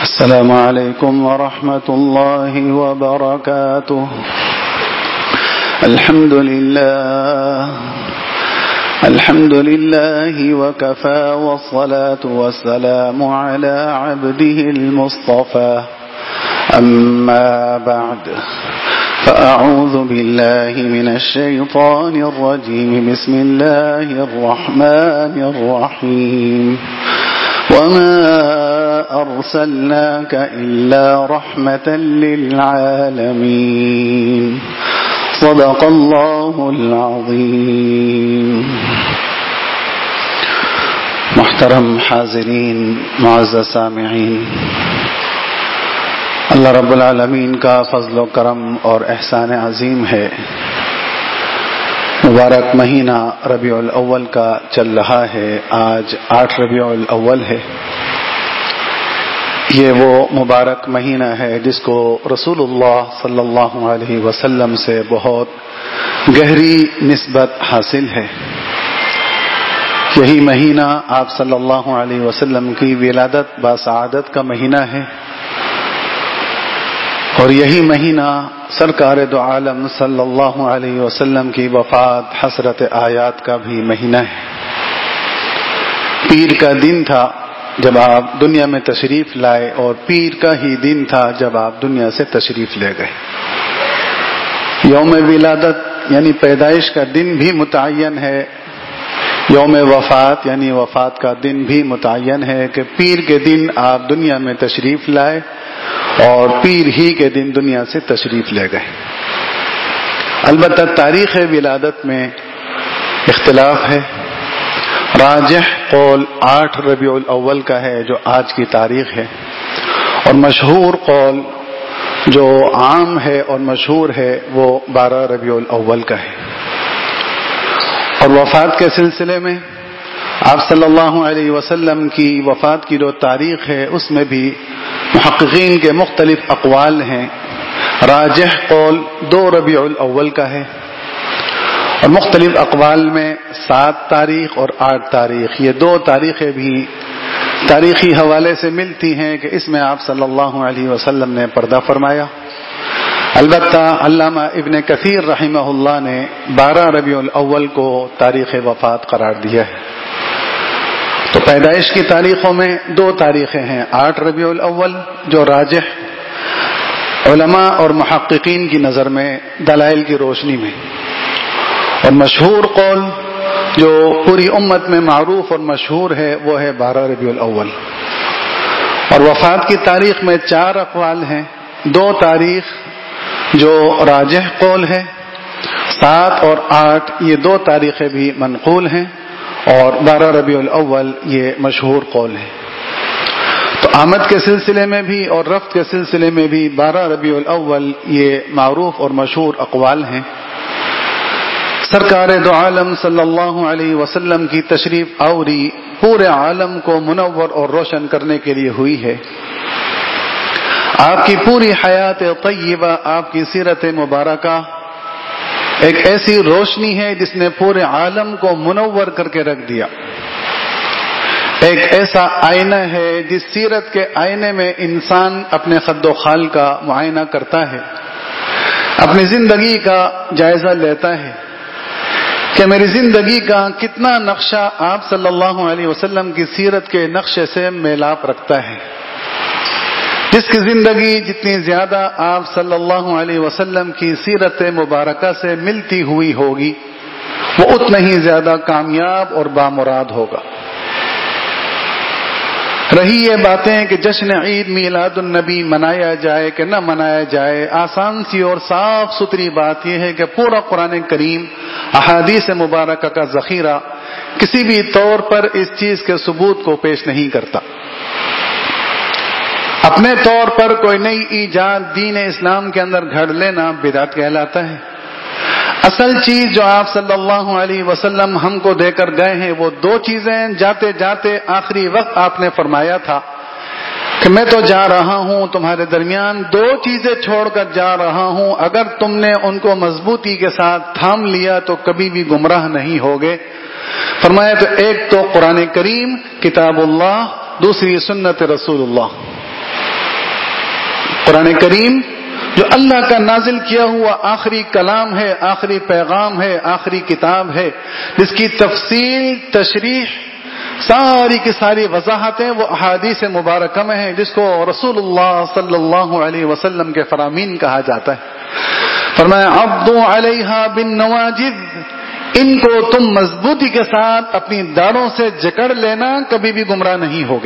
السلام عليكم ورحمة الله وبركاته. الحمد لله وكفى والصلاة والسلام على عبده المصطفى. أما بعد فأعوذ بالله من الشيطان الرجيم. بسم الله الرحمن الرحيم. وما أرسلناك إلا رحمة للعالمين. صدق الله العظيم. محترم حاضرین، معزز سامعین، اللہ رب العالمین کا فضل و کرم اور احسان عظیم ہے، مبارک مہینہ ربیع الاول کا چل رہا ہے۔ آج 8 ربیع الاول ہے۔ یہ وہ مبارک مہینہ ہے جس کو رسول اللہ صلی اللہ علیہ وسلم سے بہت گہری نسبت حاصل ہے۔ یہی مہینہ آپ صلی اللہ علیہ وسلم کی ولادت باسعادت کا مہینہ ہے، اور یہی مہینہ سرکار دو عالم صلی اللہ علیہ وسلم کی وفات حسرت آیات کا بھی مہینہ ہے۔ پیر کا دن تھا جب آپ دنیا میں تشریف لائے، اور پیر کا ہی دن تھا جب آپ دنیا سے تشریف لے گئے۔ یوم ولادت یعنی پیدائش کا دن بھی متعین ہے، یوم وفات یعنی وفات کا دن بھی متعین ہے کہ پیر کے دن آپ دنیا میں تشریف لائے اور پیر ہی کے دن دنیا سے تشریف لے گئے۔ البتہ تاریخ ولادت میں اختلاف ہے۔ راجح قول 8 ربیع الاول کا ہے جو آج کی تاریخ ہے، اور مشہور قول جو عام ہے اور مشہور ہے وہ 12 ربیع الاول کا ہے۔ اور وفات کے سلسلے میں آپ صلی اللہ علیہ وسلم کی وفات کی جو تاریخ ہے اس میں بھی محققین کے مختلف اقوال ہیں۔ راجح قول 2 ربیع الاول کا ہے، اور مختلف اقوال میں 7 تاریخ اور 8 تاریخ، یہ 2 تاریخیں بھی تاریخی حوالے سے ملتی ہیں کہ اس میں آپ صلی اللہ علیہ وسلم نے پردہ فرمایا۔ البتہ علامہ ابن کثیر رحمہ اللہ نے 12 ربیع الاول کو تاریخ وفات قرار دیا ہے۔ تو پیدائش کی تاریخوں میں 2 تاریخیں ہیں، 8 ربیع الاول جو راجح علماء اور محققین کی نظر میں دلائل کی روشنی میں، اور مشہور قول جو پوری امت میں معروف اور مشہور ہے وہ ہے 12 ربیع الاول۔ اور وفات کی تاریخ میں 4 اقوال ہیں، 2 تاریخ جو راجح قول ہے، 7 اور 8 یہ 2 تاریخیں بھی منقول ہیں، اور 12 ربیع الاول یہ مشہور قول ہے۔ تو آمد کے سلسلے میں بھی اور رفت کے سلسلے میں بھی 12 ربیع الاول یہ معروف اور مشہور اقوال ہیں۔ سرکار دو عالم صلی اللہ علیہ وسلم کی تشریف آوری پورے عالم کو منور اور روشن کرنے کے لیے ہوئی ہے۔ آپ کی پوری حیات طیبہ، آپ کی سیرت مبارکہ ایک ایسی روشنی ہے جس نے پورے عالم کو منور کر کے رکھ دیا۔ ایک ایسا آئینہ ہے جس سیرت کے آئینے میں انسان اپنے خد و خال کا معائنہ کرتا ہے، اپنی زندگی کا جائزہ لیتا ہے کہ میری زندگی کا کتنا نقشہ آپ صلی اللہ علیہ وسلم کی سیرت کے نقشے سے میلاپ رکھتا ہے۔ جس کی زندگی جتنی زیادہ آپ صلی اللہ علیہ وسلم کی سیرت مبارکہ سے ملتی ہوئی ہوگی وہ اتنا ہی زیادہ کامیاب اور بامراد ہوگا۔ رہی یہ باتیں کہ جشن عید میلاد النبی منایا جائے کہ نہ منایا جائے، آسان سی اور صاف ستھری بات یہ ہے کہ پورا قرآن کریم احادیث مبارکہ کا ذخیرہ کسی بھی طور پر اس چیز کے ثبوت کو پیش نہیں کرتا۔ اپنے طور پر کوئی نئی ایجاد دین اسلام کے اندر گھڑ لینا بدعت کہلاتا ہے۔ اصل چیز جو آپ صلی اللہ علیہ وسلم ہم کو دے کر گئے ہیں وہ 2 چیزیں، جاتے جاتے آخری وقت آپ نے فرمایا تھا کہ میں تو جا رہا ہوں، تمہارے درمیان 2 چیزیں چھوڑ کر جا رہا ہوں، اگر تم نے ان کو مضبوطی کے ساتھ تھام لیا تو کبھی بھی گمراہ نہیں ہوگے۔ فرمایا تو ایک تو قرآن کریم کتاب اللہ، دوسری سنت رسول اللہ۔ قرآن کریم جو اللہ کا نازل کیا ہوا آخری کلام ہے، آخری پیغام ہے، آخری کتاب ہے، جس کی تفصیل، تشریح، ساری کی ساری وضاحتیں وہ احادیث مبارکہ میں ہیں، جس کو رسول اللہ صلی اللہ علیہ وسلم کے فرامین کہا جاتا ہے۔ فرمایا عضوا علیہا بالنواجذ، ان کو تم مضبوطی کے ساتھ اپنی داڑھوں سے جکڑ لینا، کبھی بھی گمراہ نہیں ہوگے۔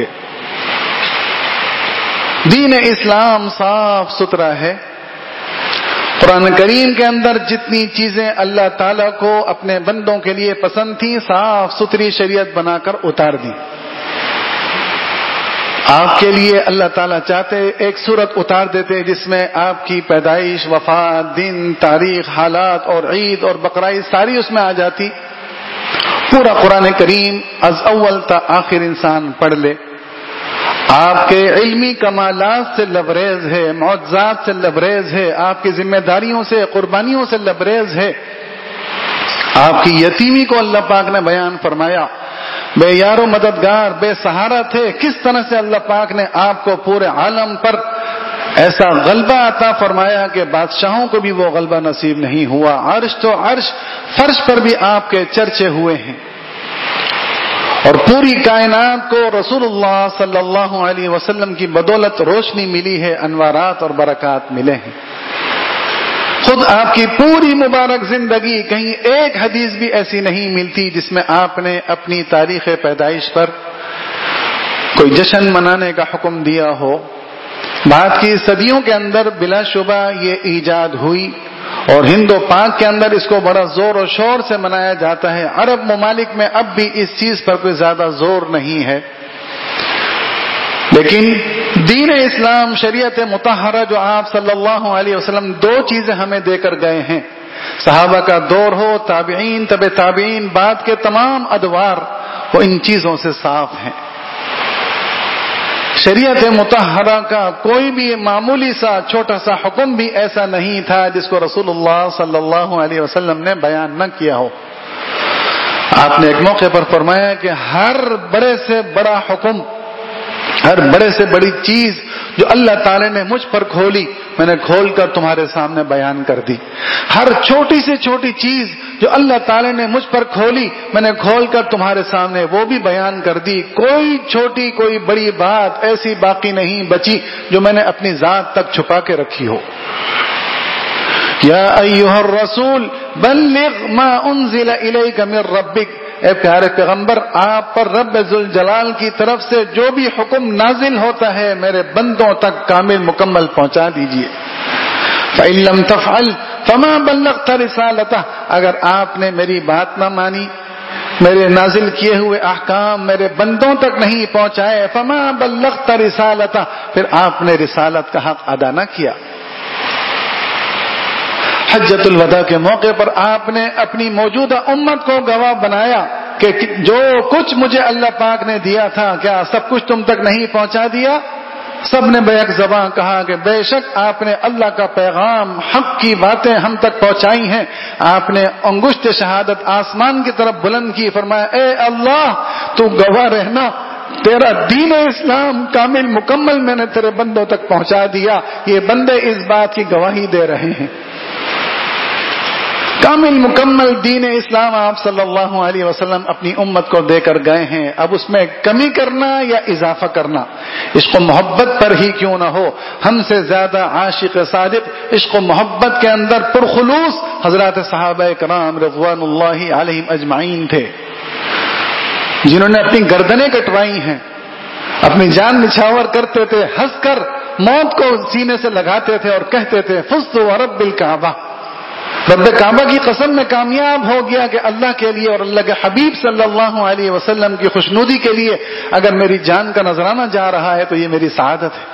دین اسلام صاف ستھرا ہے۔ قرآن کریم کے اندر جتنی چیزیں اللہ تعالیٰ کو اپنے بندوں کے لیے پسند تھیں، صاف ستھری شریعت بنا کر اتار دی۔ آپ کے لیے اللہ تعالیٰ چاہتے ایک صورت اتار دیتے جس میں آپ کی پیدائش، وفات، دن، تاریخ، حالات اور عید اور بقرعید ساری اس میں آ جاتی۔ پورا قرآن کریم از اول تا آخر انسان پڑھ لے، آپ کے علمی کمالات سے لبریز ہے، معجزات سے لبریز ہے، آپ کی ذمہ داریوں سے، قربانیوں سے لبریز ہے۔ آپ کی یتیمی کو اللہ پاک نے بیان فرمایا، بے یار و مددگار، بے سہارا تھے، کس طرح سے اللہ پاک نے آپ کو پورے عالم پر ایسا غلبہ عطا فرمایا کہ بادشاہوں کو بھی وہ غلبہ نصیب نہیں ہوا۔ عرش تو عرش، فرش پر بھی آپ کے چرچے ہوئے ہیں، اور پوری کائنات کو رسول اللہ صلی اللہ علیہ وسلم کی بدولت روشنی ملی ہے، انوارات اور برکات ملے ہیں۔ خود آپ کی پوری مبارک زندگی کہیں ایک حدیث بھی ایسی نہیں ملتی جس میں آپ نے اپنی تاریخ پیدائش پر کوئی جشن منانے کا حکم دیا ہو۔ بعد کی صدیوں کے اندر بلا شبہ یہ ایجاد ہوئی، اور ہند و پاک کے اندر اس کو بڑا زور و شور سے منایا جاتا ہے۔ عرب ممالک میں اب بھی اس چیز پر کوئی زیادہ زور نہیں ہے، لیکن دین اسلام، شریعت مطہرہ جو آپ صلی اللہ علیہ وسلم دو چیزیں ہمیں دے کر گئے ہیں، صحابہ کا دور ہو، تابعین، تبع تابعین، بعد کے تمام ادوار، وہ ان چیزوں سے صاف ہیں۔ شریعت مطہرہ کا کوئی بھی معمولی سا چھوٹا سا حکم بھی ایسا نہیں تھا جس کو رسول اللہ صلی اللہ علیہ وسلم نے بیان نہ کیا ہو۔ آپ نے ایک موقع پر فرمایا کہ ہر بڑے سے بڑا حکم، ہر بڑے سے بڑی چیز جو اللہ تعالی نے مجھ پر کھولی، میں نے کھول کر تمہارے سامنے بیان کر دی۔ ہر چھوٹی سے چھوٹی چیز جو اللہ تعالی نے مجھ پر کھولی، میں نے کھول کر تمہارے سامنے وہ بھی بیان کر دی۔ کوئی چھوٹی کوئی بڑی بات ایسی باقی نہیں بچی جو میں نے اپنی ذات تک چھپا کے رکھی ہو۔ یا ایھا الرسول بلغ ما انزل الیک من ربک، اے پیارے پیغمبر، آپ پر رب ذوالجلال کی طرف سے جو بھی حکم نازل ہوتا ہے میرے بندوں تک کامل مکمل پہنچا دیجیے۔ فإن لم تفعل فما بلغت رسالتہ، اگر آپ نے میری بات نہ مانی، میرے نازل کیے ہوئے احکام میرے بندوں تک نہیں پہنچائے، فما بلغت رسالتہ، پھر آپ نے رسالت کا حق ادا نہ کیا۔ حجۃ الوداع کے موقع پر آپ نے اپنی موجودہ امت کو گواہ بنایا کہ جو کچھ مجھے اللہ پاک نے دیا تھا، کیا سب کچھ تم تک نہیں پہنچا دیا؟ سب نے بیک زباں کہا کہ بے شک آپ نے اللہ کا پیغام، حق کی باتیں ہم تک پہنچائی ہیں۔ آپ نے انگشت شہادت آسمان کی طرف بلند کی، فرمایا اے اللہ تو گواہ رہنا، تیرا دین اسلام کامل مکمل میں نے تیرے بندوں تک پہنچا دیا۔ یہ بندے اس بات کی گواہی دے رہے ہیں۔ کامل مکمل دین اسلام آپ صلی اللہ علیہ وسلم اپنی امت کو دے کر گئے ہیں۔ اب اس میں کمی کرنا یا اضافہ کرنا، عشق و محبت پر ہی کیوں نہ ہو، ہم سے زیادہ عاشق صادق عشق و محبت کے اندر پرخلوص حضرات صحابہ کرام رضوان اللہ علیہم اجمعین تھے، جنہوں نے اپنی گردنیں کٹوائی ہیں، اپنی جان نچھاور کرتے تھے، ہنس کر موت کو سینے سے لگاتے تھے اور کہتے تھے فزت ورب الکعبہ، رب کعبہ کی قسم میں کامیاب ہو گیا کہ اللہ کے لیے اور اللہ کے حبیب صلی اللہ علیہ وسلم کی خوشنودی کے لیے اگر میری جان کا نذرانہ جا رہا ہے تو یہ میری سعادت ہے۔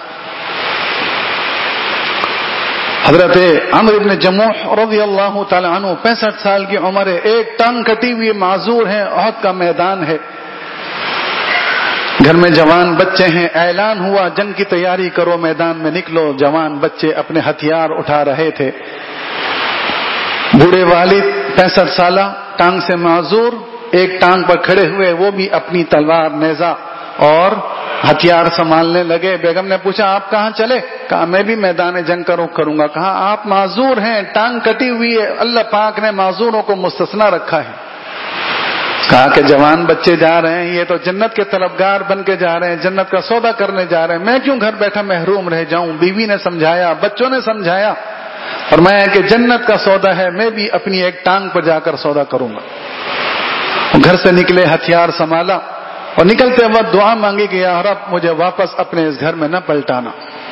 حضرت عمرو بن جموح رضی اللہ تعالی عنہ 65 سال کی عمر ہے، ایک ٹانگ کٹی ہوئی معذور ہے، احد کا میدان ہے، گھر میں جوان بچے ہیں، اعلان ہوا جنگ کی تیاری کرو، میدان میں نکلو، جوان بچے اپنے ہتھیار اٹھا رہے تھے، بوڑھے والد 65 سالہ ٹانگ سے معذور ایک ٹانگ پر کھڑے ہوئے، وہ بھی اپنی تلوار نیزہ اور ہتھیار سنبھالنے لگے. بیگم نے پوچھا آپ کہاں چلے؟ کہا میں بھی میدان جنگ کا رخ کروں گا. کہا آپ معذور ہیں، ٹانگ کٹی ہوئی ہے، اللہ پاک نے معذوروں کو مستثنا رکھا ہے. کہا کہ جوان بچے جا رہے ہیں، یہ تو جنت کے طلبگار بن کے جا رہے ہیں، جنت کا سودا کرنے جا رہے ہیں، میں کیوں گھر بیٹھا محروم رہ جاؤں؟ بیوی نے سمجھایا، بچوں نے سمجھایا، اور میں کہ جنت کا سودا ہے، میں بھی اپنی ایک ٹانگ پر جا کر سودا کروں گا. گھر سے نکلے، ہتھیار سنبھالا، اور نکلتے وقت دعا مانگی کہ یا رب مجھے واپس اپنے اس گھر میں نہ پلٹانا.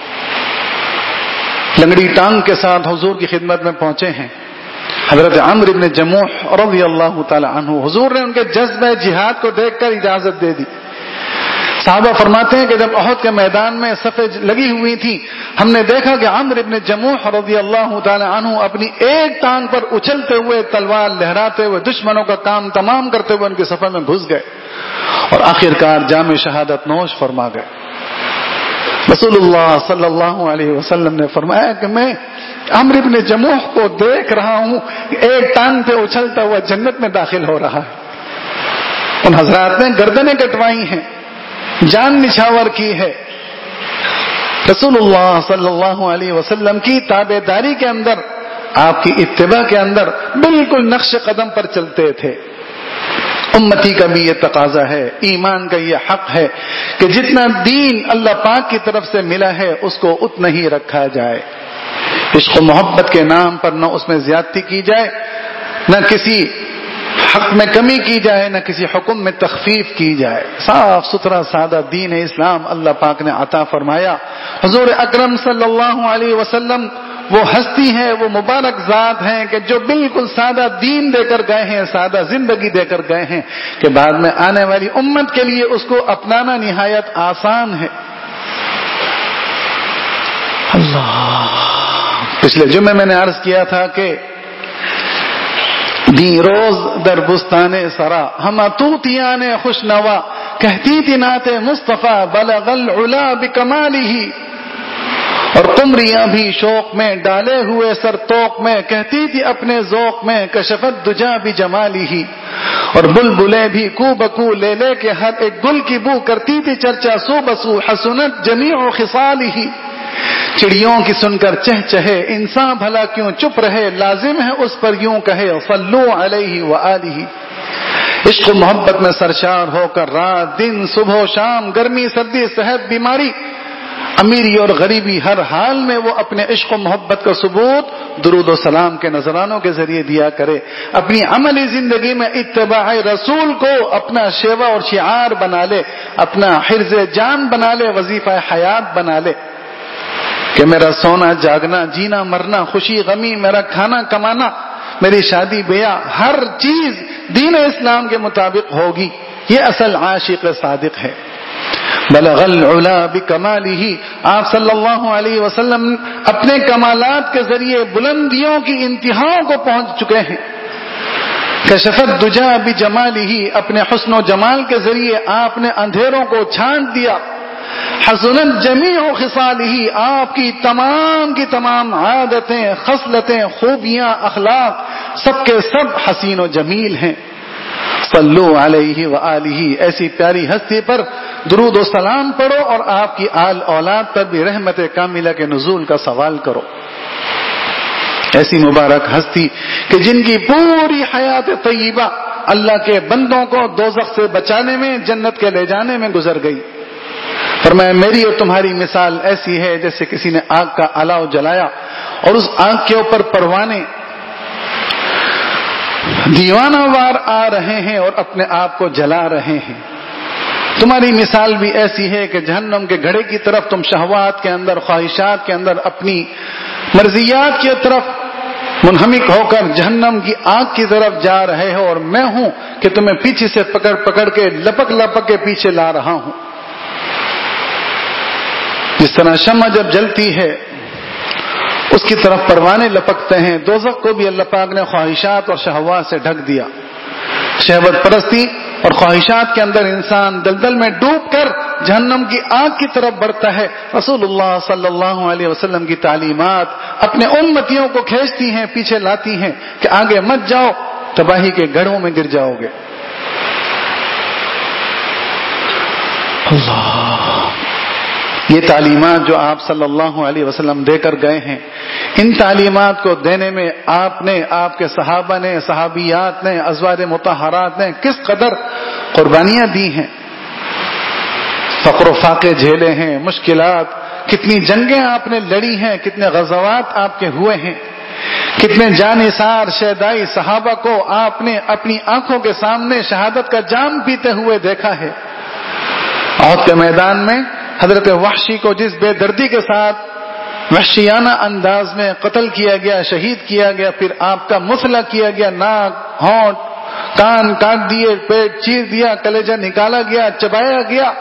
لنگڑی ٹانگ کے ساتھ حضور کی خدمت میں پہنچے ہیں حضرت عمرو بن جموح رضی اللہ تعالی عنہ. حضور نے ان کے جذبہ جہاد کو دیکھ کر اجازت دے دی. صحابہ فرماتے ہیں کہ جب احد کے میدان میں صفیں لگی ہوئی تھی، ہم نے دیکھا کہ عمرو بن جموح رضی اللہ تعالی عنہ اپنی ایک ٹانگ پر اچھلتے ہوئے، تلوار لہراتے ہوئے، دشمنوں کا کام تمام کرتے ہوئے ان کی صفوں میں گھس گئے اور آخرکار جام شہادت نوش فرما گئے. رسول اللہ صلی اللہ علیہ وسلم نے فرمایا کہ میں عمرو بن جموح کو دیکھ رہا ہوں ایک ٹانگ پہ اچھلتا ہوا جنت میں داخل ہو رہا ہے. ان حضرات نے گردنیں کٹوائی ہیں، جان نچھاور کی ہے. رسول اللہ صلی اللہ علیہ وسلم کی تابعداری کے اندر، آپ کی اتباع کے اندر بالکل نقش قدم پر چلتے تھے. امتی کا بھی یہ تقاضا ہے، ایمان کا یہ حق ہے کہ جتنا دین اللہ پاک کی طرف سے ملا ہے اس کو اتنا ہی رکھا جائے. عشق و محبت کے نام پر نہ اس میں زیادتی کی جائے، نہ کسی حق میں کمی کی جائے، نہ کسی حکم میں تخفیف کی جائے. صاف ستھرا سادہ دین اسلام اللہ پاک نے عطا فرمایا. حضور اکرم صلی اللہ علیہ وسلم وہ ہستی ہیں، وہ مبارک ذات ہیں کہ جو بالکل سادہ دین دے کر گئے ہیں، سادہ زندگی دے کر گئے ہیں کہ بعد میں آنے والی امت کے لیے اس کو اپنانا نہایت آسان ہے. اللہ، پچھلے جمعے میں نے عرض کیا تھا کہ دی روز در بستان سرا ہم توتیان خوش نوا کہتی تھی نعت مصطفیٰ بلغ العلا بکمالہ. اور قمریاں بھی شوق میں ڈالے ہوئے سر توق میں کہتی تھی اپنے ذوق میں کشفت دجا بجمالہ. اور بلبلیں بھی کو بکو لے لے کے ہر ایک گل کی بو کرتی تھی چرچا سو بسو حسنت جمیع خصالہ. چڑیوں کی سن کر چہچہے انسان بھلا کیوں چپ رہے، لازم ہے اس پر یوں کہے صلو علیہ وآلہ. عشق و محبت میں سرشار ہو کر رات دن صبح و شام، گرمی سردی صحت بیماری، امیری اور غریبی، ہر حال میں وہ اپنے عشق و محبت کا ثبوت درود و سلام کے نذرانوں کے ذریعے دیا کرے. اپنی عملی زندگی میں اتباع رسول کو اپنا شیوا اور شعار بنا لے، اپنا حرز جان بنا لے، وظیفہ حیات بنا لے کہ میرا سونا جاگنا، جینا مرنا، خوشی غمی، میرا کھانا کمانا، میری شادی بیاہ، ہر چیز دین اسلام کے مطابق ہوگی. یہ اصل عاشق صادق ہے. بلغ العلا بکمالہ، آپ صلی اللہ علیہ وسلم اپنے کمالات کے ذریعے بلندیوں کی انتہاؤں کو پہنچ چکے ہیں. کشفت دجا بجمالہ، اپنے حسن و جمال کے ذریعے آپ نے اندھیروں کو چھانٹ دیا. حسنت جمیع خصالہ، آپ کی تمام عادتیں، خصلتیں، خوبیاں، اخلاق سب کے سب حسین و جمیل ہیں. صلو علیہ وآلہ، ایسی پیاری ہستی پر درود و سلام پڑھو اور آپ کی آل اولاد پر بھی رحمت کاملہ کے نزول کا سوال کرو. ایسی مبارک ہستی کہ جن کی پوری حیات طیبہ اللہ کے بندوں کو دوزخ سے بچانے میں، جنت کے لے جانے میں گزر گئی. فرمایا میری اور تمہاری مثال ایسی ہے جیسے کسی نے آگ کا الاؤ جلایا اور اس آگ کے اوپر پروانے دیوانہ وار آ رہے ہیں اور اپنے آپ کو جلا رہے ہیں. تمہاری مثال بھی ایسی ہے کہ جہنم کے گھڑے کی طرف تم شہوات کے اندر، خواہشات کے اندر، اپنی مرضیات کی طرف منہمک ہو کر جہنم کی آگ کی طرف جا رہے ہو، اور میں ہوں کہ تمہیں پیچھے سے پکڑ کے لپک کے پیچھے لا رہا ہوں. جس طرح شمع جب جلتی ہے اس کی طرف پروانے لپکتے ہیں، دوزخ کو بھی اللہ پاک نے خواہشات اور شہوات سے ڈھک دیا. شہوت پرستی اور خواہشات کے اندر انسان دلدل میں ڈوب کر جہنم کی آگ کی طرف بڑھتا ہے. رسول اللہ صلی اللہ علیہ وسلم کی تعلیمات اپنے امتیوں کو کھینچتی ہیں، پیچھے لاتی ہیں کہ آگے مت جاؤ، تباہی کے گڑھوں میں گر جاؤ گے. اللہ، یہ تعلیمات جو آپ صلی اللہ علیہ وسلم دے کر گئے ہیں، ان تعلیمات کو دینے میں آپ نے، آپ کے صحابہ نے، صحابیات نے، ازواج مطہرات نے کس قدر قربانیاں دی ہیں، فقر و فاقے جھیلے ہیں، مشکلات، کتنی جنگیں آپ نے لڑی ہیں، کتنے غزوات آپ کے ہوئے ہیں، کتنے جانثار شہدائی صحابہ کو آپ نے اپنی آنکھوں کے سامنے شہادت کا جام پیتے ہوئے دیکھا ہے۔ احد کے میدان میں حضرت وحشی کو جس بے دردی کے ساتھ وحشیانہ انداز میں قتل کیا گیا، شہید کیا گیا، پھر آپ کا مسلح کیا گیا، ناک، ہونٹ، کان کاٹ دیے، پیٹ چیر دیا، کلیجہ نکالا گیا، چبایا گیا،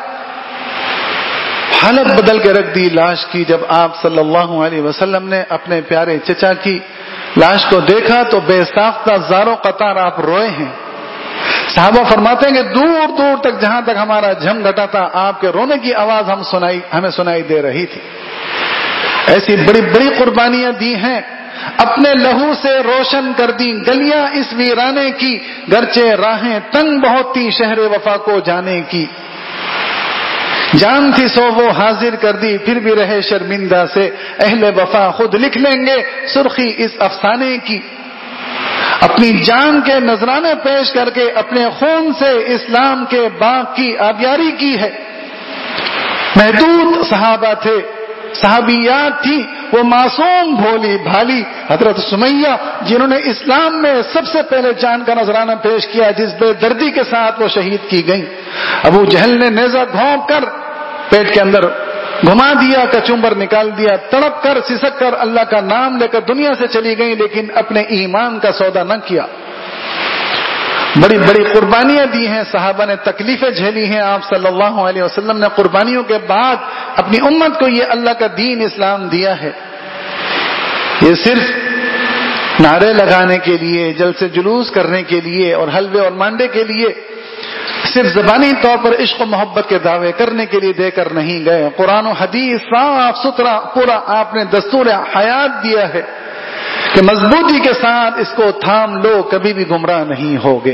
حالت بدل کے رکھ دی لاش کی۔ جب آپ صلی اللہ علیہ وسلم نے اپنے پیارے چچا کی لاش کو دیکھا تو بے ساختہ زاروں قطار آپ روئے ہیں۔ صحابہ فرماتے ہیں کہ دور دور تک جہاں تک ہمارا جھم گھٹا تھا آپ کے رونے کی آواز ہمیں سنائی دے رہی تھی۔ ایسی بڑی بڑی قربانیاں دی ہیں، اپنے لہو سے روشن کر دی گلیاں اس ویرانے کی، گرچہ راہیں تنگ بہت تھی شہر وفا کو جانے کی، جان تھی سو وہ حاضر کر دی، پھر بھی رہے شرمندہ سے، اہل وفا خود لکھ لیں گے سرخی اس افسانے کی۔ اپنی جان کے نذرانے پیش کر کے اپنے خون سے اسلام کے باغ کی آبیاری کی ہے۔ محدود صحابہ تھے، صحابیات تھی، وہ معصوم بھولی بھالی حضرت سمیہ جنہوں نے اسلام میں سب سے پہلے جان کا نذرانہ پیش کیا، جس بے دردی کے ساتھ وہ شہید کی گئیں۔ ابو جہل نے نیزہ گھونپ کر پیٹ کے اندر گھما دیا، کچمبر نکال دیا، تڑپ کر سسک کر اللہ کا نام لے کر دنیا سے چلی گئی، لیکن اپنے ایمان کا سودا نہ کیا۔ بڑی بڑی قربانیاں دی ہیں صحابہ نے، تکلیفیں جھیلی ہیں، آپ صلی اللہ علیہ وسلم نے قربانیوں کے بعد اپنی امت کو یہ اللہ کا دین اسلام دیا ہے۔ یہ صرف نعرے لگانے کے لیے، جلسے جلوس کرنے کے لیے اور حلوے اور مانڈے کے لیے، صرف زبانی طور پر عشق و محبت کے دعوے کرنے کے لیے دے کر نہیں گئے۔ قرآن و حدیث صاف ستھرا پورا آپ نے دستور حیات دیا ہے کہ مضبوطی کے ساتھ اس کو تھام لو، کبھی بھی گمراہ نہیں ہوگے۔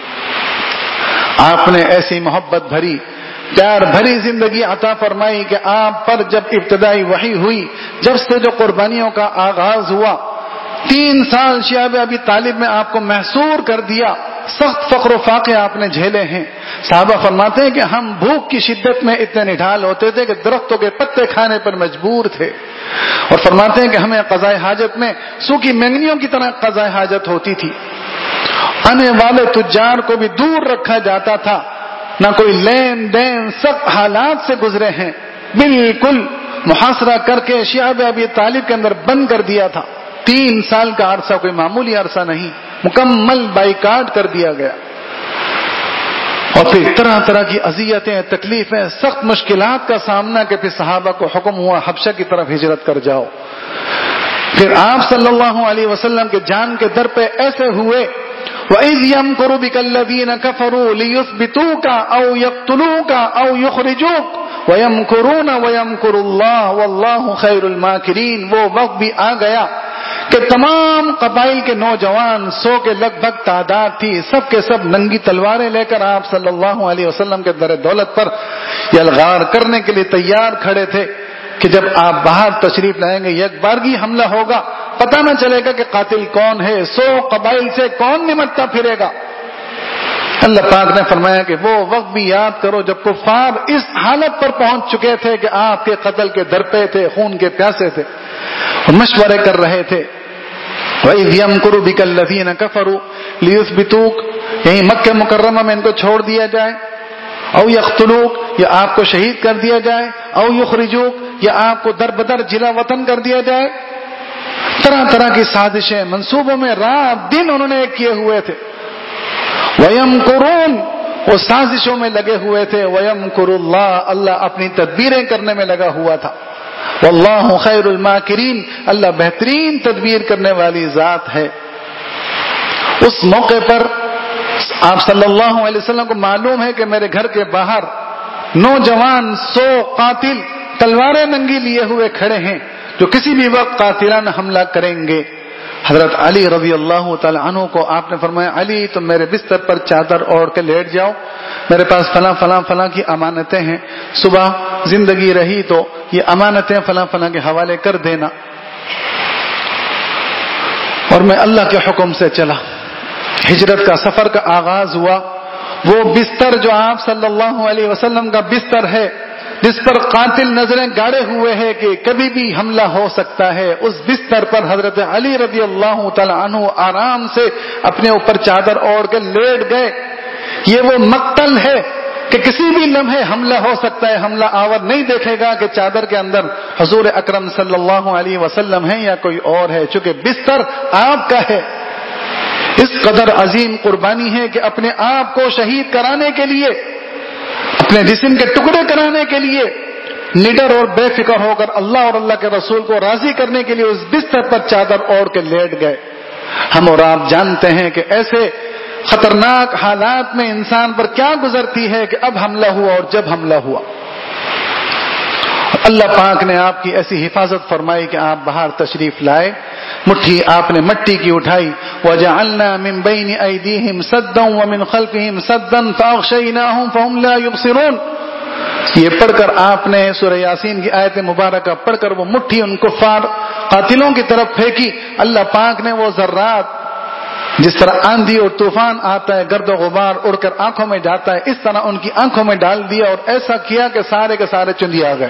آپ نے ایسی محبت بھری، پیار بھری زندگی عطا فرمائی کہ آپ پر جب ابتدائی وحی ہوئی، جب سے جو قربانیوں کا آغاز ہوا، 3 سال شیاب ابی طالب میں آپ کو محصور کر دیا، سخت فقر و فاقے آپ نے جھیلے ہیں۔ صحابہ فرماتے ہیں کہ ہم بھوک کی شدت میں اتنے نڈھال ہوتے تھے کہ درختوں کے پتے کھانے پر مجبور تھے، اور فرماتے ہیں کہ ہمیں قضائے حاجت میں سوکھی مینگنیوں کی طرح قضائے حاجت ہوتی تھی، آنے والے تجار کو بھی دور رکھا جاتا تھا، نہ کوئی لین دین، سخت حالات سے گزرے ہیں، بالکل محاصرہ کر کے شیاب ابی طالب کے اندر بند کر دیا تھا۔ 3 سال کا عرصہ کوئی معمولی عرصہ نہیں، مکمل بائیکاٹ کر دیا گیا، اور پھر طرح طرح کی اذیتیں، تکلیفیں، سخت مشکلات کا سامنا کہ پھر صحابہ کو حکم ہوا حبشہ کی طرف ہجرت کر جاؤ۔ پھر آپ صلی اللہ علیہ وسلم کے جان کے در پہ ایسے ہوئے، وَإِذْ يَمْكُرُ بِكَ الَّذِينَ كَفَرُوا لِيُثْبِتُوكَ أَوْ يَقْتُلُوكَ أَوْ يُخْرِجُوكَ وَيَمْكُرُونَ وَيَمْكُرُ اللَّهُ وَاللَّهُ خَيْرُ الْمَاكِرِينَ۔ وہ وقت بھی آ گیا کہ تمام قبائل کے نوجوان، 100 کے لگ بھگ تعداد تھی، سب کے سب ننگی تلواریں لے کر آپ صلی اللہ علیہ وسلم کے در دولت پر یلغار کرنے کے لیے تیار کھڑے تھے کہ جب آپ باہر تشریف لائیں گے یک بارگی حملہ ہوگا، پتہ نہ چلے گا کہ قاتل کون ہے، 100 قبائل سے کون نمٹتا پھرے گا۔ اللہ پاک نے فرمایا کہ وہ وقت بھی یاد کرو جب کفار اس حالت پر پہنچ چکے تھے کہ آپ کے قتل کے درپے تھے، خون کے پیاسے تھے، اور مشورے کر رہے تھے۔ وَإِذْ يَمْكُرُ بِكَ الَّذِينَ كَفَرُوا لِيُثْبِتُوكَ، یہیں مکہ مکرمہ میں ان کو چھوڑ دیا جائے، او یقتلوک، یا آپ کو شہید کر دیا جائے، او یخرجوک، یا آپ کو در بدر جلا وطن کر دیا جائے۔ طرح طرح کی سازشیں، منصوبوں میں رات دن انہوں نے کیے ہوئے تھے۔ وَيَمْكُرُونَ، وہ سازشوں میں لگے ہوئے تھے۔ وَيَمْكُرُ اللَّهُ، اللہ اپنی تدبیریں کرنے میں لگا ہوا تھا۔ وَاللَّهُ خَيْرُ الْمَاكِرِينَ، اللہ بہترین تدبیر کرنے والی ذات ہے۔ اس موقع پر آپ صلی اللہ علیہ وسلم کو معلوم ہے کہ میرے گھر کے باہر نوجوان 100 قاتل تلواریں ننگی لیے ہوئے کھڑے ہیں جو کسی بھی وقت قاتلانہ حملہ کریں گے۔ حضرت علی رضی اللہ تعالی عنہ کو آپ نے فرمایا علی تم میرے بستر پر چادر اوڑھ کے لیٹ جاؤ، میرے پاس فلاں فلاں فلاں کی امانتیں ہیں، صبح زندگی رہی تو یہ امانتیں فلاں فلاں کے حوالے کر دینا۔ اور میں اللہ کے حکم سے چلا، ہجرت کا سفر کا آغاز ہوا۔ وہ بستر جو آپ صلی اللہ علیہ وسلم کا بستر ہے، جس پر قاتل نظریں گاڑے ہوئے ہیں کہ کبھی بھی حملہ ہو سکتا ہے، اس بستر پر حضرت علی رضی اللہ تعالی عنہ آرام سے اپنے اوپر چادر اوڑھ کے لیٹ گئے۔ یہ وہ مقتل ہے کہ کسی بھی لمحے حملہ ہو سکتا ہے، حملہ آور نہیں دیکھے گا کہ چادر کے اندر حضور اکرم صلی اللہ علیہ وسلم ہے یا کوئی اور ہے، چونکہ بستر آپ کا ہے۔ اس قدر عظیم قربانی ہے کہ اپنے آپ کو شہید کرانے کے لیے، اپنے جسم کے ٹکڑے کرانے کے لیے نڈر اور بے فکر ہو کر اللہ اور اللہ کے رسول کو راضی کرنے کے لیے اس بستر پر چادر اوڑھ کے لیٹ گئے۔ ہم اور آپ جانتے ہیں کہ ایسے خطرناک حالات میں انسان پر کیا گزرتی ہے کہ اب حملہ ہوا اور جب حملہ ہوا۔ اللہ پاک نے آپ کی ایسی حفاظت فرمائی کہ آپ باہر تشریف لائے، مٹھی آپ نے مٹی کی اٹھائی، وَجَعَلْنَا مِن بَيْنِ أَيْدِيهِمْ سَدًّا وَمِنْ خَلْفِهِمْ سَدًّا فَأَغْشَيْنَاهُمْ فَهُمْ لَا يُبْصِرُونَ۔ یہ پڑھ کر آپ نے سورہ یاسین کی آیت مبارکہ پڑھ کر وہ مٹھی ان کفار قاتلوں کی طرف پھینکی۔ اللہ پاک نے وہ ذرات، جس طرح آندھی اور طوفان آتا ہے گرد و غبار اڑ کر آنکھوں میں جاتا ہے، اس طرح ان کی آنکھوں میں ڈال دیا اور ایسا کیا کہ سارے کے سارے چندی آ گئے،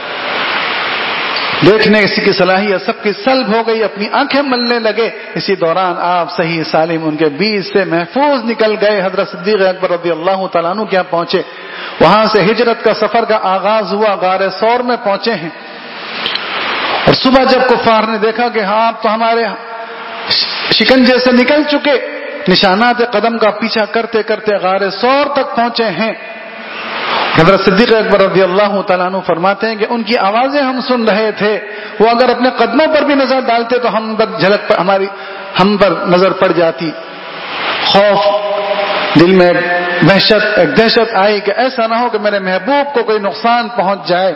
دیکھنے کی صلاحیت سب کی سلب ہو گئی، اپنی آنکھیں ملنے لگے۔ اسی دوران آپ صحیح سالم ان کے بیچ سے محفوظ نکل گئے۔ حضرت صدیق اکبر رضی اللہ تعالیٰ عنہ کیا پہنچے، وہاں سے ہجرت کا سفر کا آغاز ہوا، غار ثور میں پہنچے ہیں۔ اور صبح جب کفار نے دیکھا کہ ہاں آپ تو ہمارے شکنجے سے نکل چکے، نشانات قدم کا پیچھا کرتے کرتے غار ثور تک پہنچے ہیں، حضرت صدیق اکبر رضی اللہ تعالیٰ عنہ فرماتے ہیں کہ ان کی آوازیں ہم سن رہے تھے، وہ اگر اپنے قدموں پر بھی نظر ڈالتے تو ہم پر نظر پڑ جاتی۔ خوف دل میں ایک دہشت آئی کہ ایسا نہ ہو کہ میرے محبوب کو کوئی نقصان پہنچ جائے۔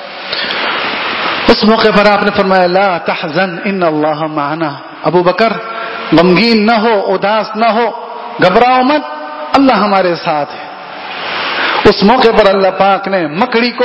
اس موقع پر آپ نے فرمایا لا تحزن ان اللہ معنا، ابو بکر غمگین نہ ہو، اداس نہ ہو، گھبراؤ مت، اللہ ہمارے ساتھ ہے۔ اس موقع پر اللہ پاک نے مکڑی کو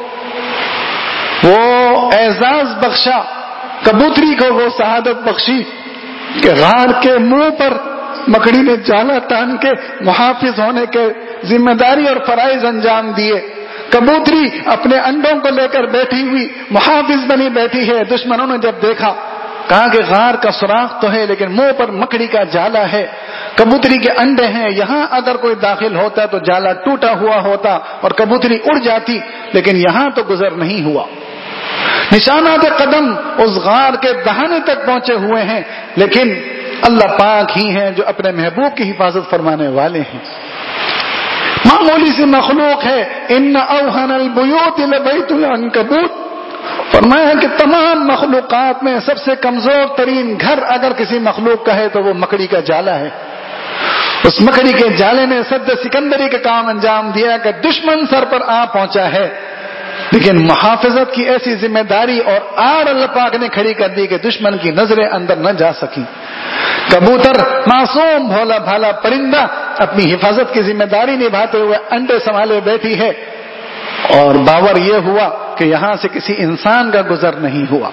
وہ اعزاز بخشا، کبوتری کو وہ سعادت بخشی کہ غار کے منہ پر مکڑی نے جالا ٹان کے محافظ ہونے کے ذمہ داری اور فرائض انجام دیے۔ کبوتری اپنے انڈوں کو لے کر بیٹھی ہوئی محافظ بنی بیٹھی ہے۔ دشمنوں نے جب دیکھا کہا کہ غار کا سوراخ تو ہے لیکن منہ پر مکڑی کا جالا ہے، کبوتری کے انڈے ہیں، یہاں اگر کوئی داخل ہوتا تو جالا ٹوٹا ہوا ہوتا اور کبوتری اڑ جاتی، لیکن یہاں تو گزر نہیں ہوا۔ نشانات قدم اس غار کے دہانے تک پہنچے ہوئے ہیں، لیکن اللہ پاک ہی ہیں جو اپنے محبوب کی حفاظت فرمانے والے ہیں۔ معمولی سی مخلوق ہے، ان اوہن البیوت لبیت العنکبوت، فرمایا کہ تمام مخلوقات میں سب سے کمزور ترین گھر اگر کسی مخلوق کا ہے تو وہ مکڑی کا جالا ہے۔ اس مکڑی کے جالے نے سد سکندری کا کام انجام دیا کہ دشمن سر پر آ پہنچا ہے، لیکن محافظت کی ایسی ذمہ داری اور آڑ اللہ پاک نے کھڑی کر دی کہ دشمن کی نظریں اندر نہ جا سکی۔ کبوتر معصوم بھولا بھالا پرندہ اپنی حفاظت کی ذمہ داری نبھاتے ہوئے انڈے سنبھالے بیٹھی ہے، اور باور یہ ہوا کہ یہاں سے کسی انسان کا گزر نہیں ہوا۔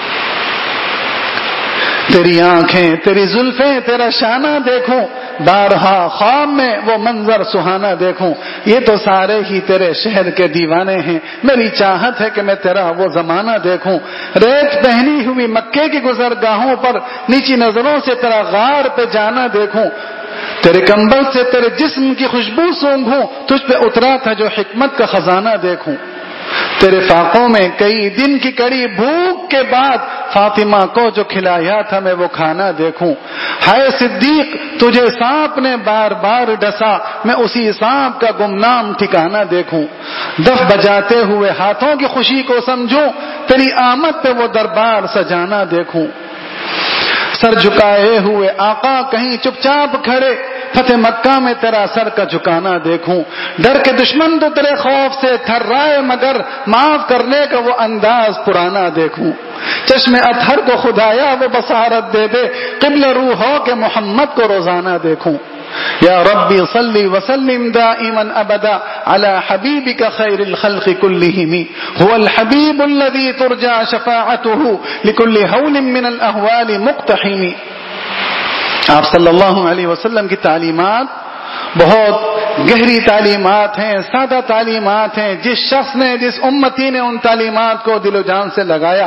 تیری آنکھیں، تیری زلفیں، تیرا شانہ دیکھوں، بارہا خواب میں وہ منظر سہانا دیکھوں، یہ تو سارے ہی تیرے شہر کے دیوانے ہیں، میری چاہت ہے کہ میں تیرا وہ زمانہ دیکھوں، ریت پہنی ہوئی مکے کی گزرگاہوں پر نیچی نظروں سے تیرا غار پہ جانا دیکھوں، تیرے کمبل سے تیرے جسم کی خوشبو سونگھوں، تجھ پہ اترا تھا جو حکمت کا خزانہ دیکھوں، تیرے فاقوں میں کئی دن کی کڑی بھوک کے بعد فاطمہ کو جو کھلایا تھا میں وہ کھانا دیکھوں، ہائے صدیق تجھے سانپ نے بار بار ڈسا، میں اسی سانپ کا گمنام ٹھکانہ دیکھوں، دف بجاتے ہوئے ہاتھوں کی خوشی کو سمجھوں، تیری آمد پہ وہ دربار سجانا دیکھوں، سر جھکائے ہوئے آقا کہیں چپ چاپ کھڑے، فتح مکہ میں تیرا سر کا جھکانا دیکھوں، ڈر کے دشمن تو تیرے خوف سے تھر رائے مگر معاف کرنے کا وہ انداز پرانا دیکھوں، چشم اطہر کو خدایا وہ بصارت دے دے، قبل روحوں کے محمد کو روزانہ دیکھوں، یا ربی صلی وسلم دائما ابدا علی حبیبک خیر الخلق کلہم، هو الحبیب الذی ترجى شفاعته لکل ہول من الاہوال مقتحم۔ آپ صلی اللہ علیہ وسلم کی تعلیمات بہت گہری تعلیمات ہیں، سادہ تعلیمات ہیں۔ جس شخص نے، جس امتی نے ان تعلیمات کو دل و جان سے لگایا،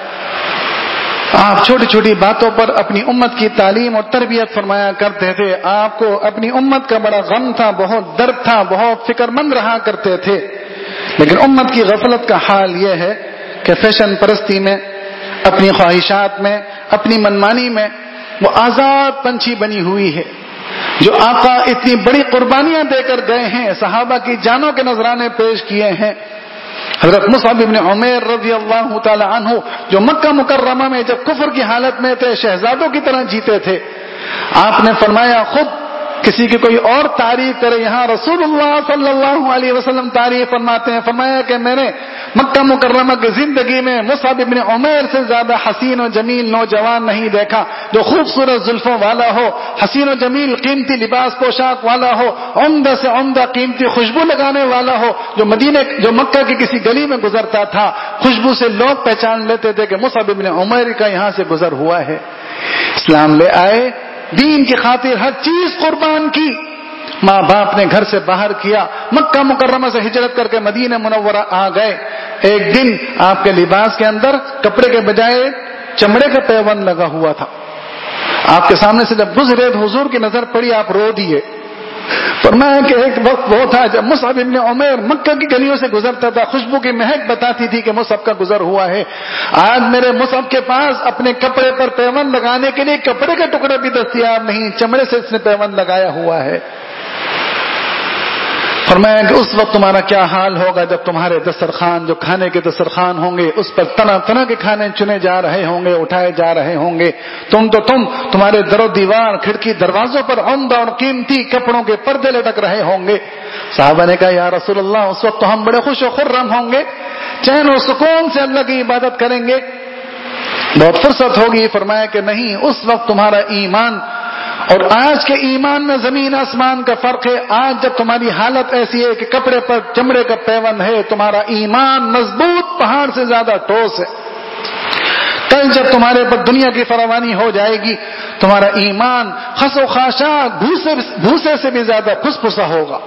آپ چھوٹی چھوٹی باتوں پر اپنی امت کی تعلیم اور تربیت فرمایا کرتے تھے۔ آپ کو اپنی امت کا بڑا غم تھا، بہت درد تھا، بہت فکر مند رہا کرتے تھے، لیکن امت کی غفلت کا حال یہ ہے کہ فیشن پرستی میں، اپنی خواہشات میں، اپنی منمانی میں وہ آزاد پنچھی بنی ہوئی ہے۔ جو آقا اتنی بڑی قربانیاں دے کر گئے ہیں، صحابہ کی جانوں کے نذرانے پیش کیے ہیں، حضرت مصعب بن عمیر رضی اللہ تعالی عنہ جو مکہ مکرمہ میں جب کفر کی حالت میں تھے شہزادوں کی طرح جیتے تھے، آپ نے فرمایا خود کسی کی کوئی اور تعریف کرے، یہاں رسول اللہ صلی اللہ علیہ وسلم تعریف فرماتے ہیں، فرمایا کہ میں نے مکہ مکرمہ کی زندگی میں مصعب بن عمیر سے زیادہ حسین و جمیل نوجوان نہیں دیکھا، جو خوبصورت زلفوں والا ہو، حسین و جمیل قیمتی لباس پوشاک والا ہو، عمدہ سے عمدہ قیمتی خوشبو لگانے والا ہو، جو مکہ کی کسی گلی میں گزرتا تھا خوشبو سے لوگ پہچان لیتے تھے کہ مصعب بن عمیر کا یہاں سے گزر ہوا ہے۔ اسلام لے آئے، دین کی خاطر ہر چیز قربان کی، ماں باپ نے گھر سے باہر کیا، مکہ مکرمہ سے ہجرت کر کے مدینہ منورہ آ گئے۔ ایک دن آپ کے لباس کے اندر کپڑے کے بجائے چمڑے کا پیوند لگا ہوا تھا، آپ کے سامنے سے جب گزرے تو حضور کی نظر پڑی، آپ رو دیے۔ فرمایا کہ ایک وقت وہ تھا جب مصعب بن عمیر مکہ کی گلیوں سے گزرتا تھا، خوشبو کی مہک بتاتی تھی کہ مصعب کا گزر ہوا ہے۔ آج میرے مصعب کے پاس اپنے کپڑے پر پیوند لگانے کے لیے کپڑے کا ٹکڑا بھی دستیاب نہیں، چمڑے سے اس نے پیوند لگایا ہوا ہے۔ فرمایا کہ اس وقت تمہارا کیا حال ہوگا جب تمہارے دسترخوان، جو کھانے کے دسترخوان ہوں گے، اس پر طرح طرح کے کھانے چنے جا رہے ہوں گے، اٹھائے جا رہے ہوں گے، تمہارے در و دیوار، کھڑکی، دروازوں پر عمدہ اور قیمتی کپڑوں کے پردے لٹک رہے ہوں گے۔ صحابہ نے کہا یا رسول اللہ اس وقت تو ہم بڑے خوش و خرم ہوں گے، چین و سکون سے اللہ کی عبادت کریں گے، بہت فرصت ہوگی۔ فرمایا کہ نہیں، اس وقت تمہارا ایمان اور آج کے ایمان میں زمین آسمان کا فرق ہے۔ آج جب تمہاری حالت ایسی ہے کہ کپڑے پر چمڑے کا پیوند ہے، تمہارا ایمان مضبوط پہاڑ سے زیادہ ٹھوس ہے۔ کل جب تمہارے پر دنیا کی فراوانی ہو جائے گی، تمہارا ایمان خس و خاشاک بھوسے سے بھی زیادہ پھسپھسا ہوگا۔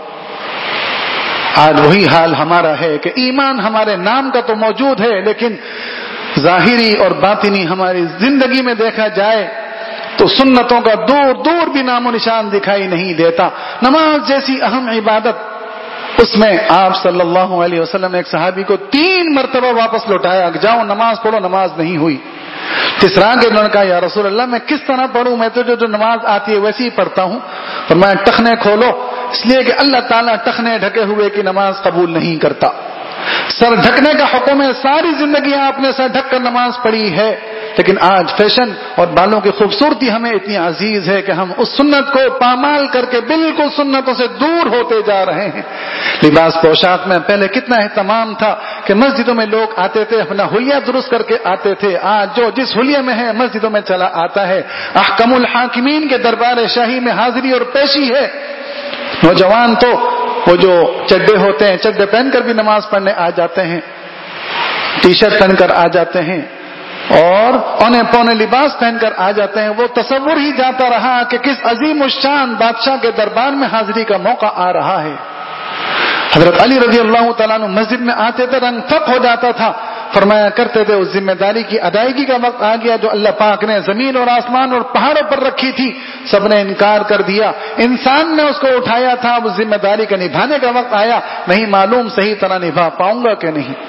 آج وہی حال ہمارا ہے کہ ایمان ہمارے نام کا تو موجود ہے، لیکن ظاہری اور باطنی ہماری زندگی میں دیکھا جائے تو سنتوں کا دور دور بھی نام و نشان دکھائی نہیں دیتا۔ نماز جیسی اہم عبادت، اس میں آپ صلی اللہ علیہ وسلم نے ایک صحابی کو 3 مرتبہ واپس لوٹایا، جاؤ نماز پڑھو، نماز نہیں ہوئی۔ تیسرا کہ انہوں نے کہا یا رسول اللہ میں کس طرح پڑھوں، میں تو جو نماز آتی ہے ویسی ہی پڑھتا ہوں۔ فرمایا ٹخنے کھولو، اس لیے کہ اللہ تعالیٰ ٹخنے ڈھکے ہوئے کی نماز قبول نہیں کرتا۔ سر ڈھکنے کا حکم ہے، ساری زندگی آپ نے سر ڈھک کر نماز پڑھی ہے، لیکن آج فیشن اور بالوں کی خوبصورتی ہمیں اتنی عزیز ہے کہ ہم اس سنت کو پامال کر کے بالکل سنتوں سے دور ہوتے جا رہے ہیں۔ لباس پوشاک میں پہلے کتنا اہتمام تھا کہ مسجدوں میں لوگ آتے تھے، اپنا حلیہ درست کر کے آتے تھے۔ آج جو جس حلیہ میں ہے مسجدوں میں چلا آتا ہے۔ احکم الحاکمین کے دربار شاہی میں حاضری اور پیشی ہے۔ نوجوان تو وہ جو چڈے ہوتے ہیں، چڈے پہن کر بھی نماز پڑھنے آ جاتے ہیں، ٹی شرٹ پہن کر آ جاتے ہیں اور اونے پونے لباس پہن کر آ جاتے ہیں۔ وہ تصور ہی جاتا رہا کہ کس عظیم الشان بادشاہ کے دربار میں حاضری کا موقع آ رہا ہے۔ حضرت علی رضی اللہ تعالیٰ عنہ مسجد میں آتے تھے، رنگ تھپ ہو جاتا تھا، فرمایا کرتے تھے اس ذمہ داری کی ادائیگی کا وقت آ گیا جو اللہ پاک نے زمین اور آسمان اور پہاڑوں پر رکھی تھی، سب نے انکار کر دیا۔ انسان نے اس کو اٹھایا تھا، اب ذمہ داری کا نبھانے کا وقت آیا، نہیں معلوم صحیح طرح نبھا پاؤں گا کہ نہیں۔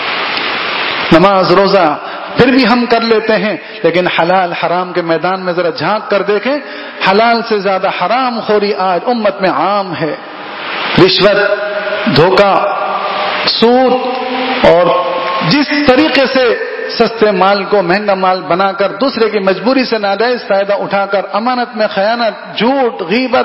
نماز روزہ پھر بھی ہم کر لیتے ہیں، لیکن حلال حرام کے میدان میں ذرا جھانک کر دیکھیں، حلال سے زیادہ حرام خوری آج امت میں عام ہے۔ رشوت، دھوکہ، سود اور جس طریقے سے سستے مال کو مہنگا مال بنا کر دوسرے کی مجبوری سے ناجائز فائدہ اٹھا کر امانت میں خیانت، جھوٹ، غیبت،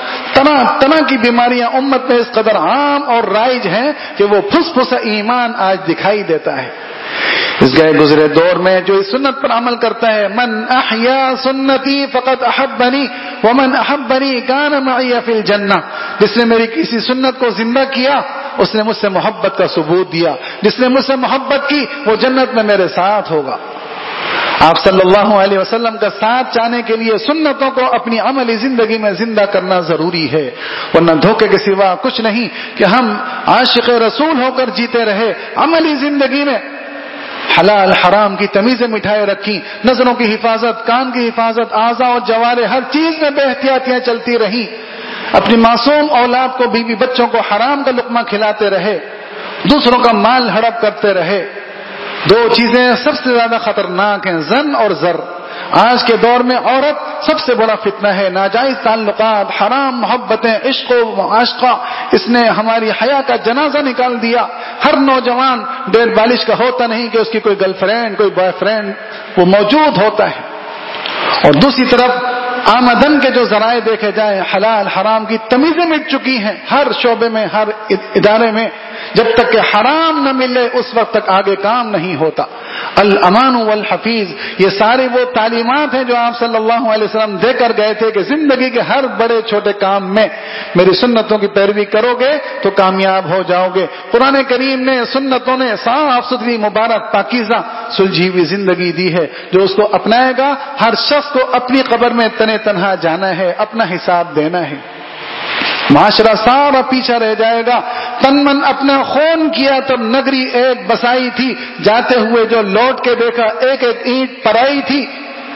طرح کی بیماریاں امت میں اس قدر عام اور رائج ہیں کہ وہ پھس ایمان آج دکھائی دیتا ہے. اس گئے گزرے دور میں جو اس سنت پر عمل کرتا ہے، من احیا سنتی فقد احبنی ومن احبنی کان معی فی الجنہ، جس نے میری کسی سنت کو زندہ کیا اس نے مجھ سے محبت کا ثبوت دیا، جس نے مجھ سے محبت کی وہ جنت میں میرے ساتھ ہوگا. آپ صلی اللہ علیہ وسلم کا ساتھ چاہنے کے لیے سنتوں کو اپنی عملی زندگی میں زندہ کرنا ضروری ہے، ورنہ دھوکے کے سوا کچھ نہیں کہ ہم عاشق رسول ہو کر جیتے رہے، عملی زندگی میں حلال حرام کی تمیزیں مٹھائے رکھی، نظروں کی حفاظت، کان کی حفاظت، اعضاء اور جوارح ہر چیز میں بے احتیاطیاں چلتی رہیں، اپنی معصوم اولاد کو، بیوی بچوں کو حرام کا لقمہ کھلاتے رہے، دوسروں کا مال ہڑپ کرتے رہے. دو چیزیں سب سے زیادہ خطرناک ہیں، زن اور زر. آج کے دور میں عورت سب سے بڑا فتنہ ہے، ناجائز تعلقات، حرام محبتیں، عشق و معاشقہ، اس نے ہماری حیا کا جنازہ نکال دیا. ہر نوجوان ڈیڑھ بالش کا ہوتا نہیں کہ اس کی کوئی گرل فرینڈ، کوئی بوائے فرینڈ وہ موجود ہوتا ہے. اور دوسری طرف آمدن کے جو ذرائع دیکھے جائیں، حلال حرام کی تمیزیں مٹ چکی ہیں ہر شعبے میں، ہر ادارے میں. جب تک کہ حرام نہ ملے اس وقت تک آگے کام نہیں ہوتا. الامان والحفیظ، یہ سارے وہ تعلیمات ہیں جو آپ صلی اللہ علیہ وسلم دے کر گئے تھے کہ زندگی کے ہر بڑے چھوٹے کام میں میری سنتوں کی پیروی کرو گے تو کامیاب ہو جاؤ گے. قرآن کریم نے، سنتوں نے صاف ستھری مبارک پاکیزہ سلجھی ہوئی زندگی دی ہے. جو اس کو اپنائے گا ہر شخص کو اپنی قبر میں تنے تنہا جانا ہے، اپنا حساب دینا ہے. معاشرہ سارا پیچھا رہ جائے گا. تن من اپنا خون کیا تب نگری ایک بسائی تھی، جاتے ہوئے جو لوٹ کے دیکھا ایک ایک اینٹ پرائی تھی.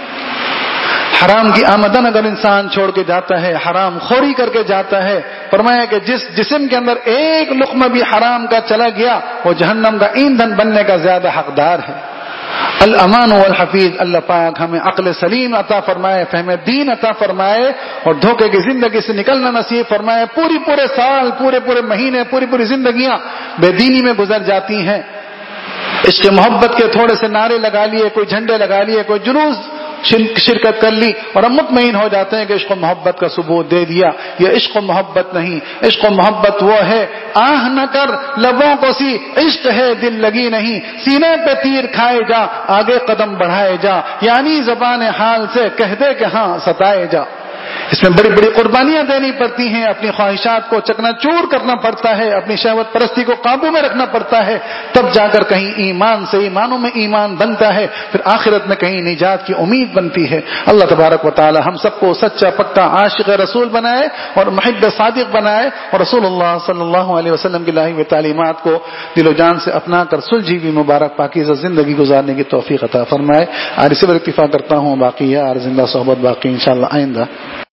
حرام کی آمدن اگر انسان چھوڑ کے جاتا ہے، حرام خوری کر کے جاتا ہے، فرمایا کہ جس جسم کے اندر ایک لقمہ بھی حرام کا چلا گیا وہ جہنم کا ایندھن بننے کا زیادہ حقدار ہے. الامان والحفیظ، اللہ پاک ہمیں عقل سلیم عطا فرمائے، فہم دین عطا فرمائے اور دھوکے کی زندگی سے نکلنا نصیب فرمائے. پورے سال، پورے مہینے، پوری زندگیاں بے دینی میں گزر جاتی ہیں. عشق محبت کے تھوڑے سے نعرے لگا لیے، کوئی جھنڈے لگا لیے، کوئی جلوس شرکت کر لی اور ہم مطمئن ہو جاتے ہیں کہ عشق و محبت کا ثبوت دے دیا. یہ عشق و محبت نہیں. عشق و محبت وہ ہے، آہ نہ کر لبوں کو سی، عشق ہے دل لگی نہیں، سینے پہ تیر کھائے جا، آگے قدم بڑھائے جا، یعنی زبان حال سے کہہ دے کہ ہاں ستائے جا. اس میں بڑی قربانیاں دینی پڑتی ہیں، اپنی خواہشات کو چکنا چور کرنا پڑتا ہے، اپنی شہوت پرستی کو قابو میں رکھنا پڑتا ہے، تب جا کر کہیں ایمان سے ایمانوں میں ایمان بنتا ہے، پھر آخرت میں کہیں نجات کی امید بنتی ہے. اللہ تبارک و تعالی ہم سب کو سچا پکا عاشق رسول بنائے اور محب صادق بنائے اور رسول اللہ صلی اللہ علیہ وسلم کی لائی ہوئی تعلیمات کو دل و جان سے اپنا کر سلجھی ہوئی مبارک پاکیزہ زندگی گزارنے کی توفیق عطا فرمائے. آج اسی پر اتفاق کرتا ہوں، باقی ہے اور زندہ صحبت باقی انشاءاللہ آئندہ.